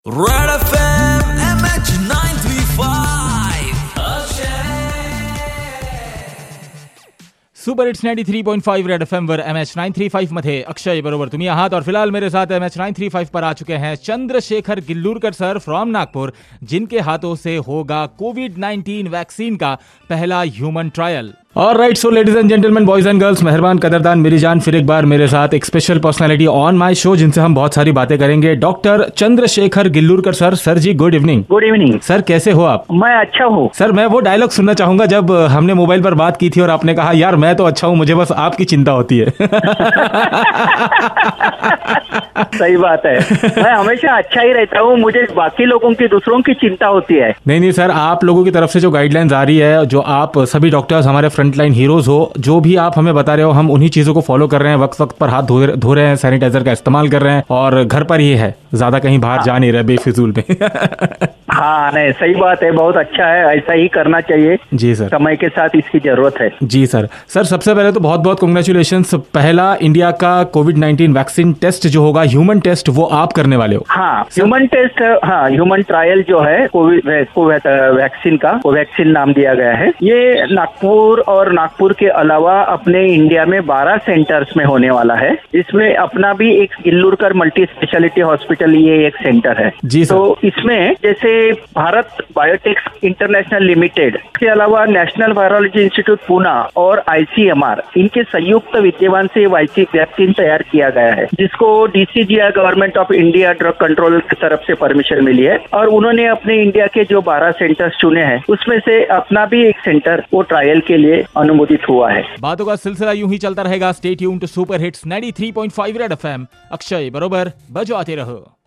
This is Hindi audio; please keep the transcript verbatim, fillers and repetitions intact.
Red FM M H nine three five super hits ninety three point five red FM वर M H nine three five मध्ये अक्षय बरोबर तुम्ही आहात और फिलहाल मेरे साथ M H nine three five पर आ चुके हैं चंद्रशेखर गिल्लूरकर सर फ्रॉम नागपुर, जिनके हाथों से होगा कोविड नाइनटीन वैक्सीन का पहला ह्यूमन ट्रायल। और right, so ladies and gentleman, boys and girls, मेहरबान, कदरदान, मेरी जान, फिर एक बार मेरे साथ एक special personality on my show जिनसे हम बहुत सारी बातें करेंगे, doctor Chandrashekhar Gillurkar sir. Sir ji good evening. Good evening sir, कैसे हो आप? मैं अच्छा हूँ सर, मैं वो डायलॉग सुनना चाहूंगा जब हमने मोबाइल पर बात की थी और आपने कहा यार मैं तो अच्छा हूँ, मुझे बस आपकी चिंता होती है। सही बात है, मैं हमेशा अच्छा ही रहता हूँ, मुझे बाकी लोगों की, दूसरों की चिंता होती है। नहीं नहीं सर, आप लोगों की तरफ से जो गाइडलाइंस आ रही है, जो आप सभी डॉक्टर्स हमारे फ्रंटलाइन हीरोज हो, जो भी आप हमें बता रहे हो, हम उन्हीं चीजों को फॉलो कर रहे हैं। वक्त वक्त पर हाथ धो धो रहे हैं, सैनिटाइजर का इस्तेमाल कर रहे हैं और घर पर ही है, ज्यादा कहीं बाहर हाँ। जा नहीं रहे बेफिजूल में। हाँ नहीं, सही बात है, बहुत अच्छा है, ऐसा ही करना चाहिए जी सर, समय के साथ इसकी जरूरत है। जी सर। सर सबसे पहले तो बहुत बहुत कांग्रेचुलेशंस, पहला इंडिया का कोविड नाइनटीन वैक्सीन टेस्ट जो होगा, ह्यूमन टेस्ट, वो आप करने वाले हो। हाँ ह्यूमन टेस्ट, हाँ ह्यूमन ट्रायल जो है कोविड वैक्सीन का, कोवैक्सीन नाम दिया गया है। ये नागपुर और नागपुर के अलावा अपने इंडिया में बारह सेंटर्स में होने वाला है। इसमें अपना भी एक गिल्लूरकर मल्टी स्पेशलिटी हॉस्पिटल, ये एक सेंटर है जी सर। तो इसमें जैसे भारत बायोटेक इंटरनेशनल लिमिटेड के अलावा नेशनल वायरोलॉजी इंस्टीट्यूट पुणे और आईसीएमआर, इनके संयुक्त विद्यमान से वैक्सीन तैयार किया गया है, जिसको DCGI government of India drug control की तरफ से परमिशन मिली है। और उन्होंने अपने इंडिया के जो बारह सेंटर्स चुने हैं, उसमें से अपना भी एक सेंटर वो ट्रायल के लिए अनुमोदित हुआ है। बातों का सिलसिला यूं ही चलता रहेगा। Stay tuned to super hits ninety three point five red FM. Akshay बरोबर बजाते रहो।